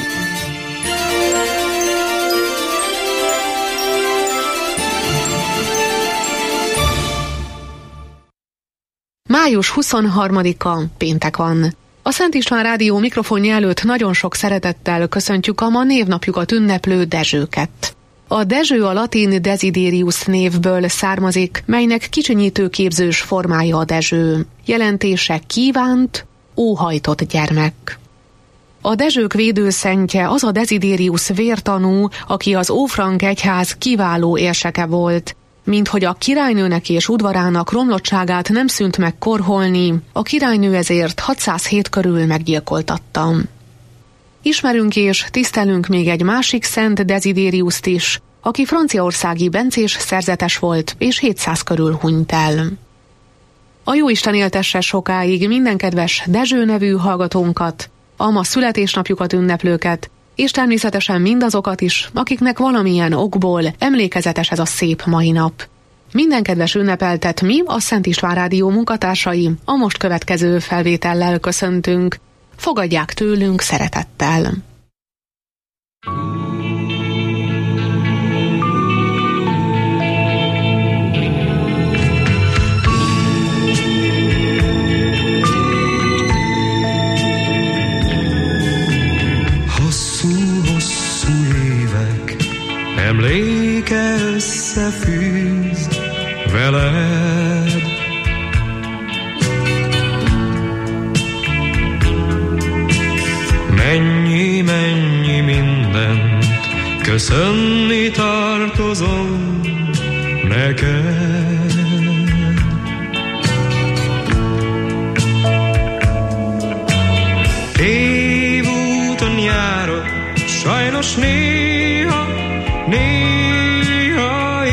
május huszonharmadika, péntek van. A Szent István Rádió mikrofonja előtt nagyon sok szeretettel köszöntjük a ma névnapjukat ünneplő Dezsőket. A Dezső a latin Desiderius névből származik, melynek kicsinyítő képzős formája a Dezső. Jelentése kívánt, óhajtott gyermek. A Dezsők védőszentje az a Desiderius vértanú, aki az Ófrank egyház kiváló érseke volt. Minthogy a királynőnek és udvarának romlottságát nem szűnt meg korholni, a királynő ezért hatszázhét körül meggyilkoltatta. Ismerünk és tisztelünk még egy másik szent Desideriust is, aki franciaországi bencés szerzetes volt, és hétszáz körül hunyt el. A Jóisten éltesse sokáig minden kedves Dezső nevű hallgatónkat, a ma születésnapjukat ünneplőket, és természetesen mindazokat is, akiknek valamilyen okból emlékezetes ez a szép mai nap. Minden kedves ünnepeltet mi, a Szent István Rádió munkatársai a most következő felvétellel köszöntünk. Fogadják tőlünk szeretettel! Hosszú-hosszú évek emléke összefűz veled. Mennyi, mennyi mindent köszönni tartozom neked. Évúton járok, sajnos néha, néha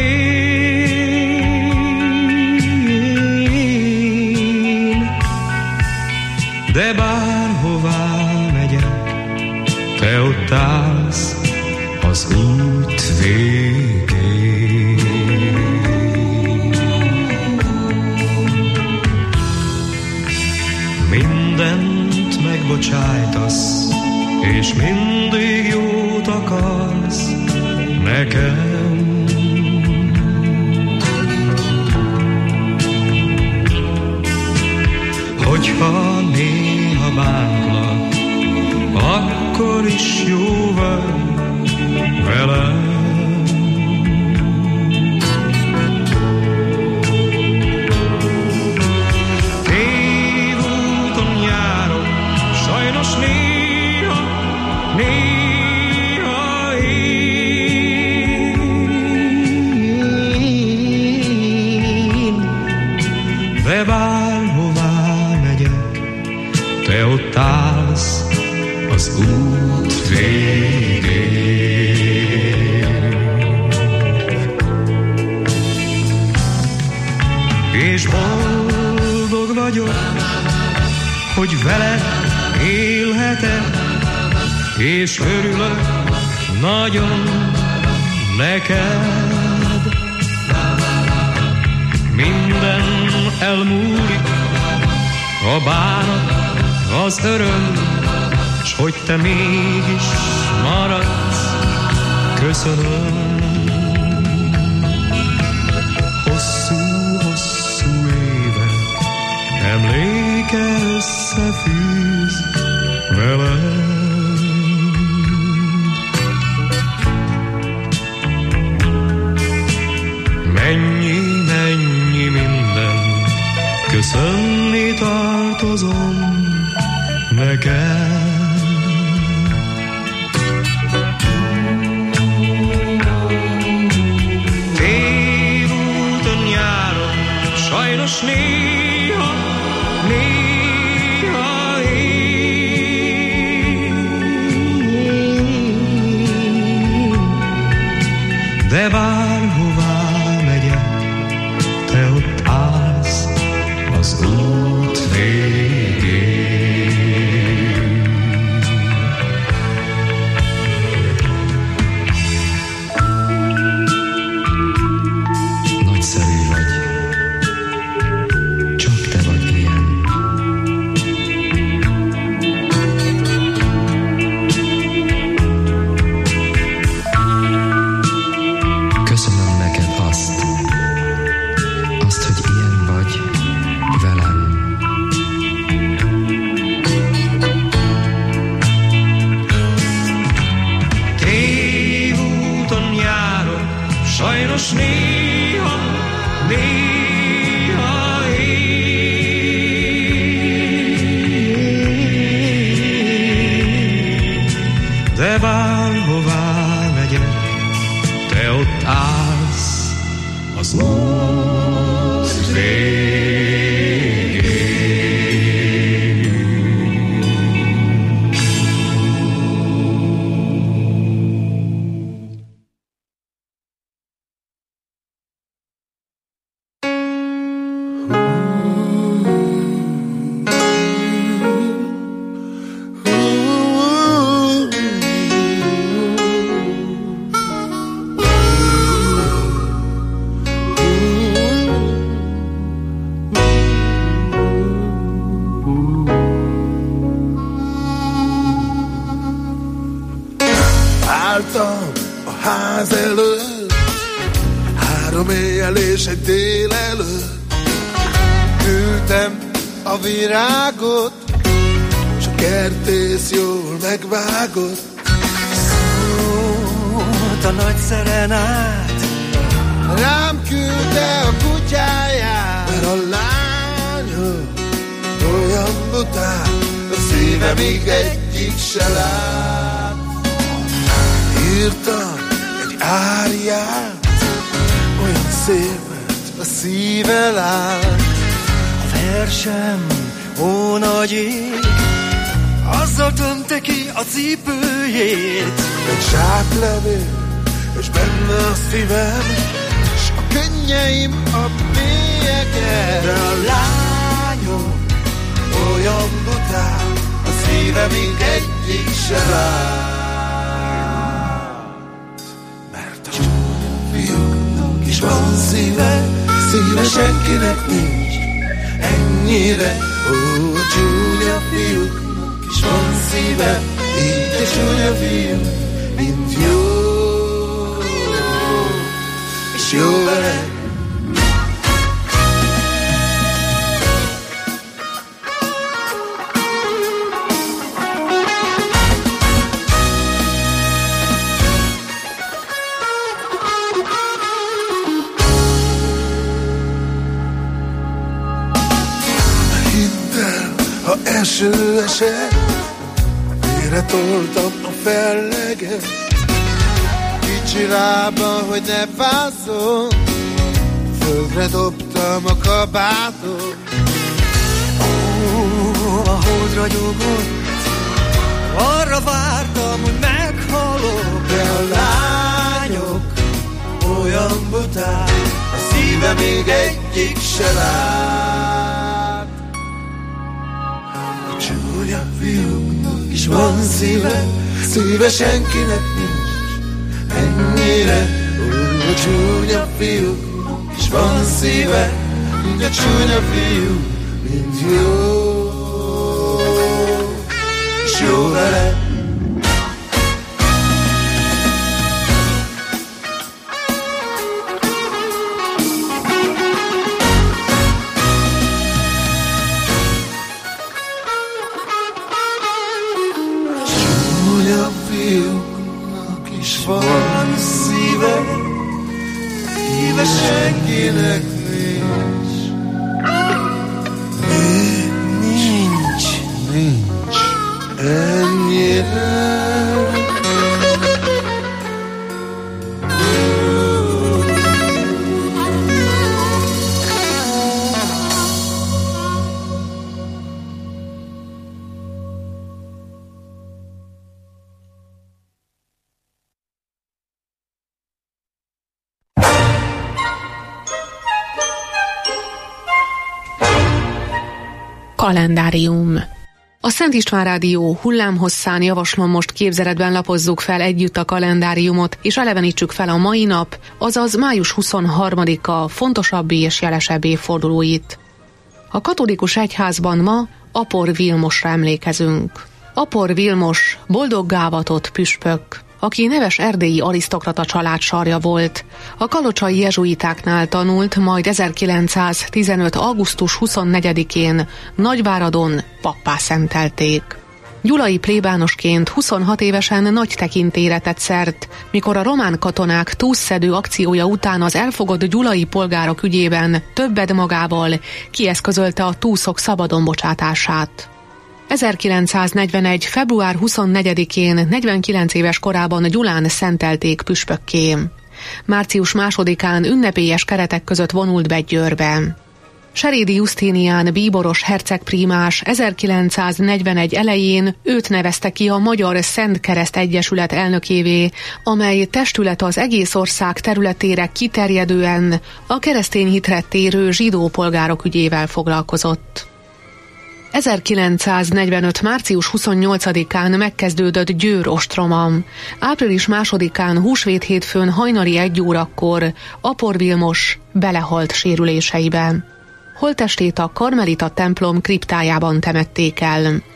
én, de bárhová megyek, te ott állsz az út végén. Mindent megbocsájtasz, és mindig jót akarsz nekem. Hogyha néha bántlak, akkor is jó vagy velem. Évúton járok, sajnos néha, néha én, de bárhová megyek, te ott állsz az út végén. És boldog vagyok, hogy veled élhetek, és örülök nagyon neked. Minden elmúlik, a bánat, az öröm, s hogy te mégis maradsz, köszönöm. Hosszú-hosszú évek emléke összefűz velem. Mennyi, mennyi minden köszönni tartozom neked. Tévúton járok, sajnos néha, néha én, de bárhová megyek, te ott állsz az út végén. az előtt, három éjjel és egy délelőtt. Küldtem a virágot, s a kertész jól megvágott. Szólt a nagy szerenát, rám küldte a kutyáját, mert a lányom olyan bután, a szíve még egyik se lát. Írtam egy áriát, olyan szépet a szíve lát. A versem, ó nagy ég, azzal tömte ki a cipőjét. Egy zsáklevél, és benne a szívem, s a könnyeim a mélyeken. De a lányom olyan bután, a szíve még egyik se lát. Mert a fiúknak is van szíve, szíve senkinek nincs ennyire. Ó, a csúnya fiúknak is van szíve, így a csúnya fiú, mint jó, és jó vele. Ha eső esett, félre toltam a felleget. Kicsi lába, hogy ne fázzon, földre dobtam a kabátot. Ó, a hold ragyogott, arra vártam, hogy meghalok. De a lányok olyan bután, a szíve még egyik se lát. Csúnya fiúknak is van szíve, szíve senkinek nincs ennyire. Ó, a csúnya fiúknak is van szíve, mint a csúnya fiú, mint jó, és jó vele. Fiúknak is van szíve, szíve senkinek nincs. Nincs, nincs ennyire. Kalendárium. A Szent István Rádió hullámhosszán javaslom, most képzeletben lapozzuk fel együtt a kalendáriumot, és elevenítsük fel a mai nap, azaz május huszonharmadika fontosabbi és jelesebb évfordulóit. A katolikus egyházban ma Apor Vilmosra emlékezünk. Apor Vilmos boldoggá-avatott püspök, aki neves erdélyi arisztokrata család sarja volt. A kalocsai jezsuitáknál tanult, majd ezerkilencszáztizenöt. augusztus huszonnegyedikén Nagyváradon pappá szentelték. Gyulai plébánosként huszonhat évesen nagy tekintélyre tett szert, mikor a román katonák túszszedő akciója után az elfogott gyulai polgárok ügyében többed magával kieszközölte a túszok szabadon bocsátását. ezerkilencszáznegyvenegy. február huszonnegyedikén negyvenkilenc éves korában Gyulán szentelték püspökké. Március másodikán ünnepélyes keretek között vonult be Győrbe. Serédi Justinián bíboros hercegprímás ezerkilencszáznegyvenegy elején őt nevezte ki a Magyar Szent Kereszt Egyesület elnökévé, amely testület az egész ország területére kiterjedően a keresztény hitre térő zsidó polgárok ügyével foglalkozott. ezerkilencszáznegyvenöt. március huszonnyolcadikán megkezdődött Győr ostroma. április másodikán húsvét hétfőn hajnali egy órakor Apor Vilmos belehalt sérüléseibe. Holttestét a Karmelita templom kriptájában temették el.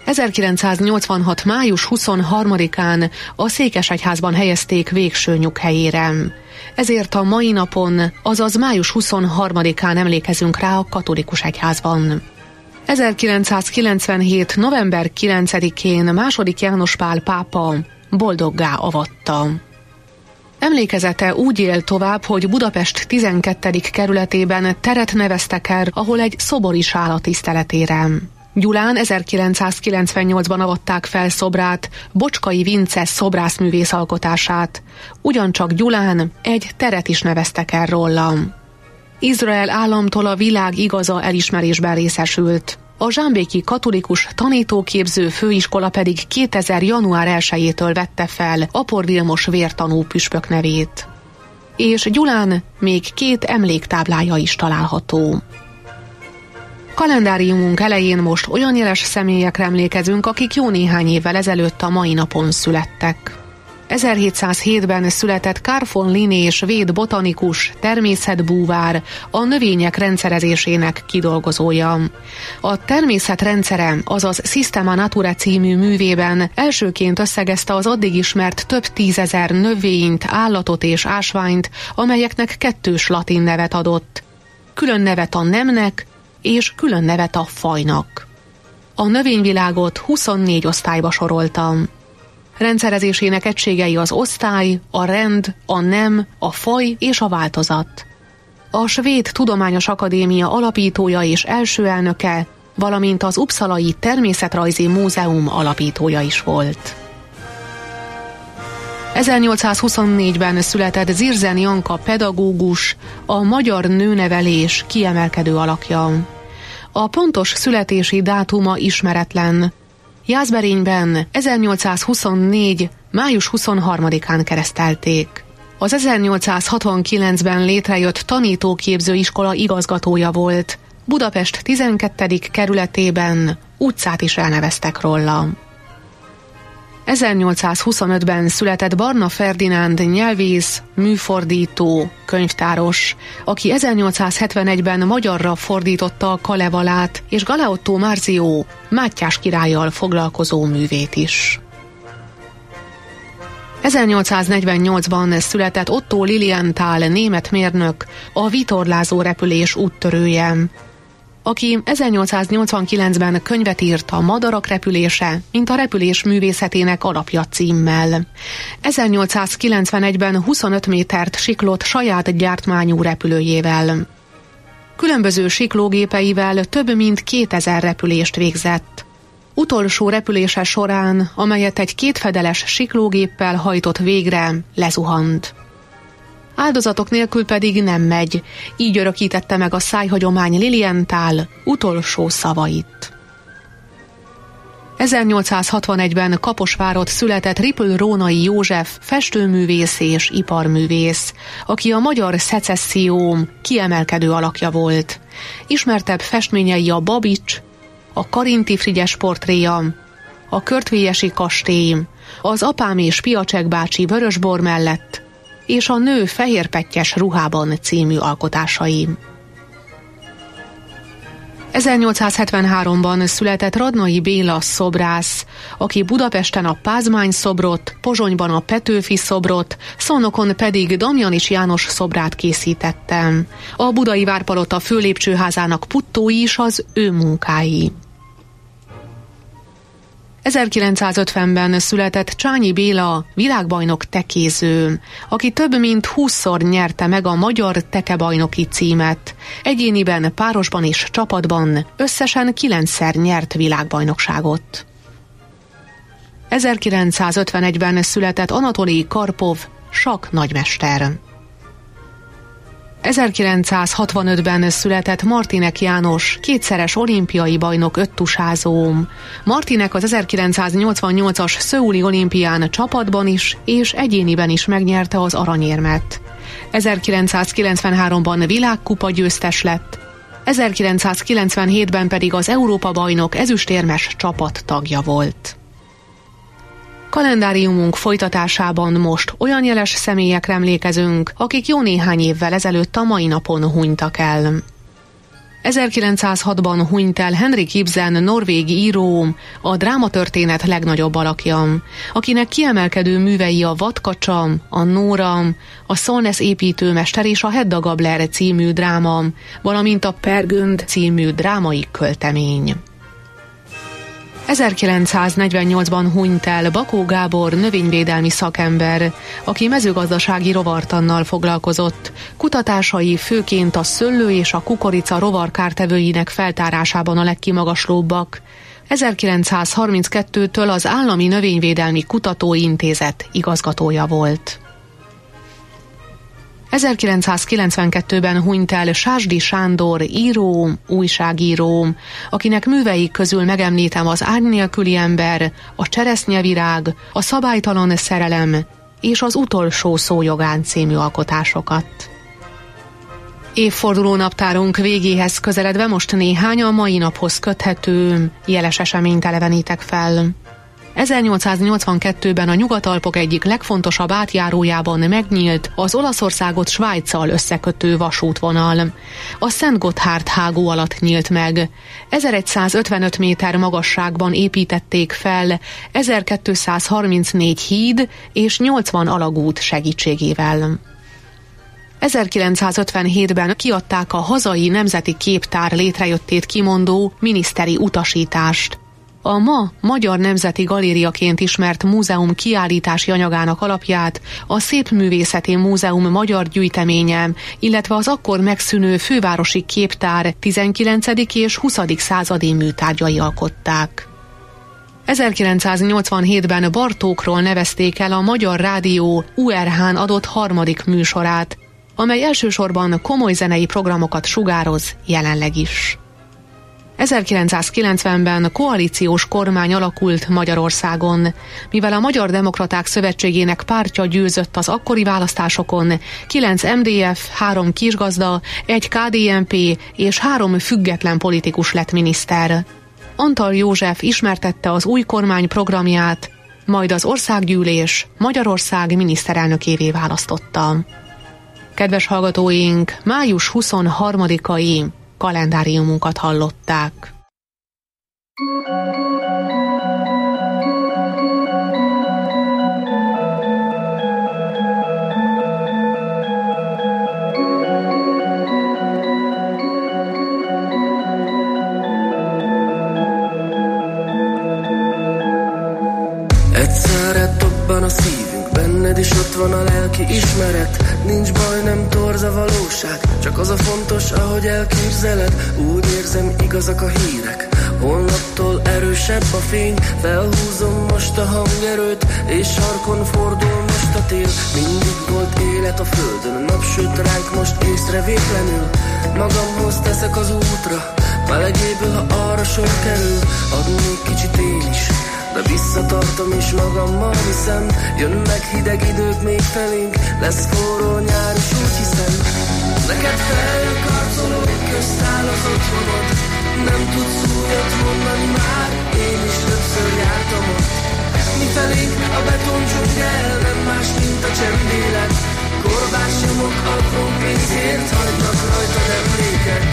ezerkilencszáznyolcvanhat. május huszonharmadikán a Székesegyházban helyezték végső nyughelyére. Ezért a mai napon, azaz május huszonharmadikán emlékezünk rá a katolikus egyházban. ezerkilencszázkilencvenhét. november kilencedikén második János Pál pápa boldoggá avatta. Emlékezete úgy él tovább, hogy Budapest tizenkettedik kerületében teret neveztek el, ahol egy szobor is áll a tiszteletére. Gyulán ezerkilencszázkilencvennyolcban avatták fel szobrát, Bocskai Vince szobrászművész alkotását. Ugyancsak Gyulán egy teret is neveztek el róla. Izrael államtól a világ igaza elismerésben részesült. A zsámbéki katolikus tanítóképző főiskola pedig kétezer. január elsejétől vette fel Apor Vilmos vértanú püspök nevét. És Gyulán még két emléktáblája is található. Kalendáriumunk elején most olyan jeles személyekre emlékezünk, akik jó néhány évvel ezelőtt a mai napon születtek. ezerhétszázhétben született Carl von Linné, svéd botanikus, természetbúvár, a növények rendszerezésének kidolgozója. A természet rendszere, azaz Systema Naturae című művében elsőként összegezte az addig ismert több tízezer növényt, állatot és ásványt, amelyeknek kettős latin nevet adott. Külön nevet a nemnek, és külön nevet a fajnak. A növényvilágot huszonnégy osztályba soroltam. Rendszerezésének egységei az osztály, a rend, a nem, a faj és a változat. A Svéd Tudományos Akadémia alapítója és első elnöke, valamint az Uppsalai Természetrajzi Múzeum alapítója is volt. ezernyolcszázhuszonnégyben született Zirzen Janka pedagógus, a magyar nőnevelés kiemelkedő alakja. A pontos születési dátuma ismeretlen. Jászberényben ezernyolcszázhuszonnégy. május huszonharmadikán keresztelték. Az ezernyolcszázhatvankilencben létrejött tanítóképzőiskola igazgatója volt. Budapest tizenkettedik kerületében utcát is elneveztek róla. ezernyolcszázhuszonötben született Barna Ferdinánd nyelvész, műfordító, könyvtáros, aki ezernyolcszázhetvenegyben magyarra fordította a Kalevalát és Galeotto Marzio Mátyás királlyal foglalkozó művét is. ezernyolcszáznegyvennyolcban született Otto Lilienthal német mérnök, a vitorlázó repülés úttörője, aki ezernyolcszáznyolcvankilencben könyvet írt a Madarak repülése, mint a repülés művészetének alapja címmel. ezernyolcszázkilencvenegyben huszonöt métert siklott saját gyártmányú repülőjével. Különböző siklógépeivel több mint kétezer repülést végzett. Utolsó repülése során, amelyet egy kétfedeles siklógéppel hajtott végre, lezuhant. Áldozatok nélkül pedig nem megy, így örökítette meg a szájhagyomány Lilienthal utolsó szavait. ezernyolcszázhatvanegyben Kaposvárott született Ripl Rónai József festőművész és iparművész, aki a magyar szecesszió kiemelkedő alakja volt. Ismertebb festményei a Babics, a Karinti Frigyes portréja, a Körtvélyesi kastély, az Apám és Piacsek bácsi vörösbor mellett, és a Nő fehérpettyes ruhában című alkotásai. ezernyolcszázhetvenháromban született Radnai Béla szobrász, aki Budapesten a Pázmány szobrot, Pozsonyban a Petőfi szobrot, Szolnokon pedig Damjanich János szobrát készítette. A budai várpalota főlépcsőházának puttói is az ő munkái. ezerkilencszázötvenben született Csányi Béla, világbajnok tekéző, aki több mint húszszor nyerte meg a magyar tekebajnoki címet. Egyéniben, párosban és csapatban összesen kilencszer nyert világbajnokságot. ezerkilencszázötvenegyben született Anatolij Karpov, sakk nagymester. ezerkilencszázhatvanötben született Martinek János, kétszeres olimpiai bajnok öttusázó. Martinek az ezerkilencszáznyolcvannyolcas szöuli olimpián csapatban is és egyéniben is megnyerte az aranyérmet. ezerkilencszázkilencvenháromban világkupa győztes lett, ezerkilencszázkilencvenhétben pedig az Európa-bajnok ezüstérmes csapat tagja volt. Kalendáriumunk folytatásában most olyan jeles személyekre emlékezünk, akik jó néhány évvel ezelőtt a mai napon hunytak el. ezerkilencszázhatban hunyt el Henrik Ibsen, norvég író, a drámatörténet legnagyobb alakja, akinek kiemelkedő művei a Vadkacsa, a Nóra, a Szolnesz építőmester és a Hedda Gabler című dráma, valamint a Per Gynt című drámai költemény. ezerkilencszáznegyvennyolcban hunyt el Bakó Gábor, növényvédelmi szakember, aki mezőgazdasági rovartannal foglalkozott. Kutatásai főként a szőlő és a kukorica rovarkártevőinek feltárásában a legkimagaslóbbak. ezerkilencszázharminckettőtől az Állami Növényvédelmi Kutatóintézet igazgatója volt. ezerkilencszázkilencvenkettőben hunyt el Sásdi Sándor, író, újságíró, akinek művei közül megemlítem az Árny nélküli ember, a Cseresznyevirág, a Szabálytalan szerelem és az Utolsó szó jogán című alkotásokat. Évforduló naptárunk végéhez közeledve most néhány a mai naphoz köthető jeles eseményt elevenítek fel. ezernyolcszáznyolcvankettőben a Nyugat-Alpok egyik legfontosabb átjárójában megnyílt az Olaszországot Svájccal összekötő vasútvonal. A Szent Gotthárd hágó alatt nyílt meg. ezerszázötvenöt méter magasságban építették fel ezerkétszázharmincnégy híd és nyolcvan alagút segítségével. ezerkilencszázötvenhétben kiadták a hazai nemzeti képtár létrejöttét kimondó miniszteri utasítást. A ma Magyar Nemzeti Galériaként ismert múzeum kiállítási anyagának alapját a Szépművészeti Múzeum magyar gyűjteménye, illetve az akkor megszűnő fővárosi képtár tizenkilencedik és huszadik századi műtárgyai alkották. ezerkilencszáznyolcvanhétben Bartókról nevezték el a Magyar Rádió u er hán adott harmadik műsorát, amely elsősorban komoly zenei programokat sugároz jelenleg is. ezerkilencszázkilencvenben koalíciós kormány alakult Magyarországon. Mivel a Magyar Demokraták Szövetségének pártja győzött az akkori választásokon, kilenc em dé ef, három kisgazda, egy ká dé en pé és három független politikus lett miniszter. Antal József ismertette az új kormány programját, majd az Országgyűlés Magyarország miniszterelnökévé választotta. Kedves hallgatóink, május huszonharmadikai kalendáriumunkat hallották. Egyszerre dobban a szívünk, benned is ott van a lelki ismeret. Nincs baj, nem torz a valóság, csak az a fontos, ahogy elképzeled. Úgy érzem, igazak a hírek, holnaptól erősebb a fény. Felhúzom most a hangerőt, és sarkon fordul most a tél. Mindig volt élet a földön, a napsüt ránk most észrevétlenül. Magamhoz teszek az útra, melegéből, ha arra sor kerül. Adnék kicsit én is, de visszatartom is magammal, hiszem jönnek hideg idők még felénk, lesz forró nyár is, úgy hiszem. Neked felkarcoló közt áll az otthonod, nem tudsz újat mondani már, én is többször jártam ott. Mi felénk a beton dzsungel, nem más, mint a csendélet. Korbás nyomok apró pénzért, hagynak rajtad emléket.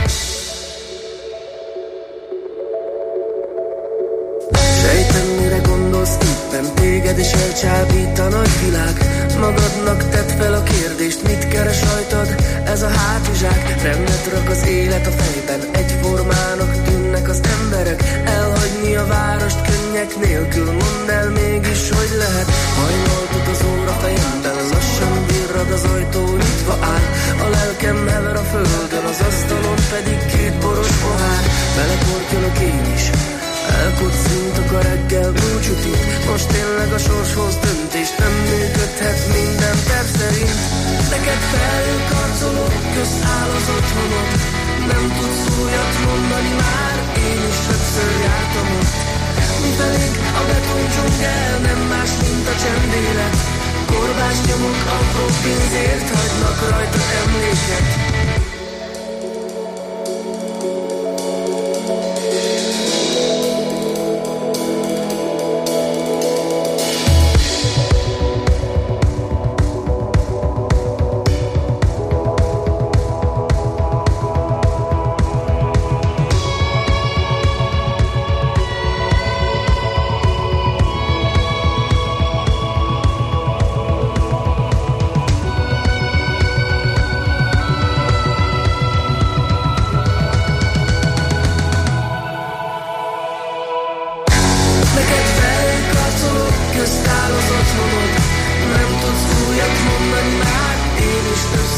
Sejtem, mire gondolsz éppen, téged is elcsábít a nagyvilág. Magadnak tedd fel a kérdést, mit keres rajtad ez a hátizsák. Rendet rak az élet a fejben, egyformának tűnnek az emberek. Elhagyni a várost könnyek nélkül, mondd el mégis, hogy lehet. Hajnaltot az óra fejemben, lassan virrad az ajtó, nyitva áll. A lelkem hever a földön, az asztalon pedig két boros pohár. Beleportyolok én is, elkuccintok a reggel búcsútit. Most tényleg a sorshoz döntés, nem működhet minden terv szerint. Neked felkarcoló közt áll az otthonod, nem tudsz újat mondani már, én is többször jártam ott. Mi felénk a beton dzsungel, nem más, mint a csendélet. Korbás nyomok apró pénzért, hagynak rajta emléket.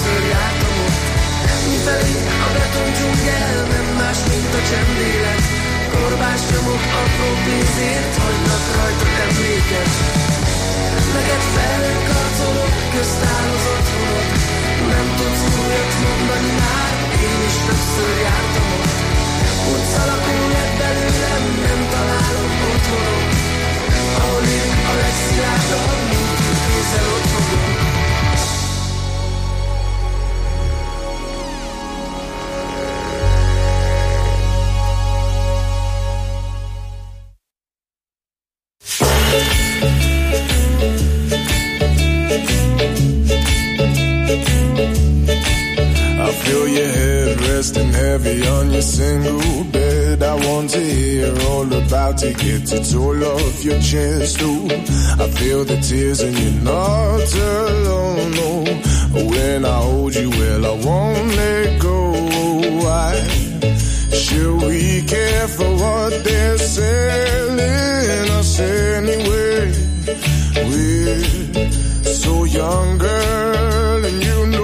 többször jártam ott. Mifelé a beton dzsungel nem más, mint a csendélet. Korbás nyomok apró pénzért hagynak rajta emléket. Neked felkarcolok, köztál az otthonod. Nem tudsz újat mondani már, én is többször jártam ott. Utcalakó lett belőlem, nem találom otthonom. Ahol én a legszilárdabb, mindkét kézzel ott fogom. I feel your head resting heavy on your single bed. I want to hear all about it, get it all off your chest. Ooh, I feel the tears and you're not alone. No, when I hold you, well, I won't let go. Why should we care for what they're selling us anyway? We're so young, girl, and you know.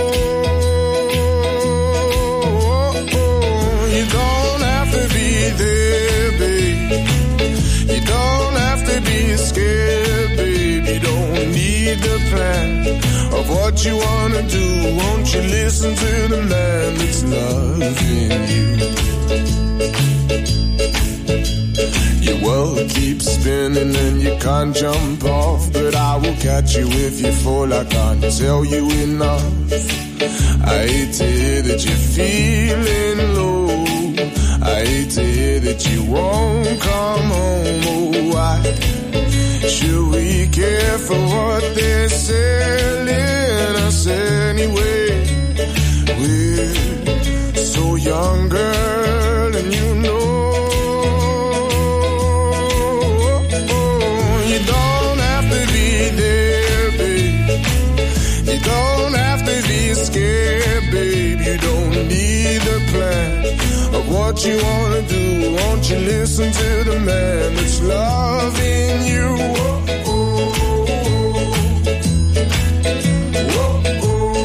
Scared, babe, you don't need the plan of what you wanna do. Won't you listen to the man that's loving you? Your world keeps spinning and you can't jump off, but I will catch you if you fall. I can't tell you enough. I hate to hear that you're feeling low. I hate to hear that you won't come home. Oh, why should we care for what they're selling us anyway? We're so young, girl, and you know. You don't have to be there, babe. You don't have to be scared, babe. You don't need a plan of what you wanna do. Won't you listen to the man that's loving you? Oh, oh, oh, oh,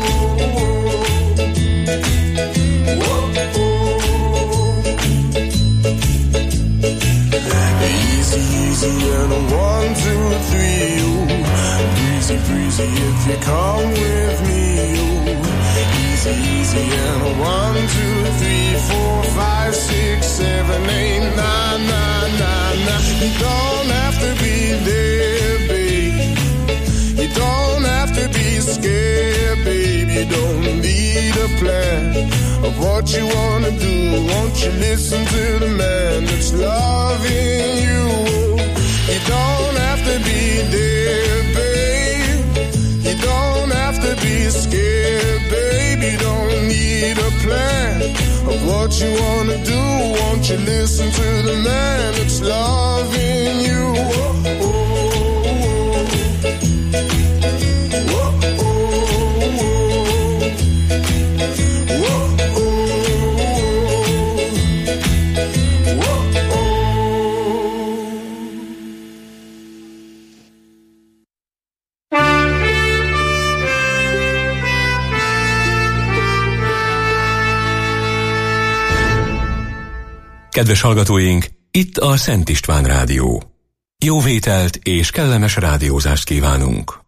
oh, oh. Easy, easy, and a one, two, three. Ooh. Breezy, breezy, if you come with me. Ooh. Easy, easy, and a one, two, three, four, five, six, seven, eight, nine, nine, nine, nine. You don't have to be there, babe. You don't have to be scared, babe. You don't need a plan of what you wanna do. Won't you listen to the man that's loving you? You don't have to be there, babe. You don't have to be scared, babe. You don't need a plan of what you wanna do. Won't you listen to the man that's loving you? Oh, oh, oh, oh, oh, Kedves hallgatóink, itt a Szent István Rádió. Jó vételt és kellemes rádiózást kívánunk!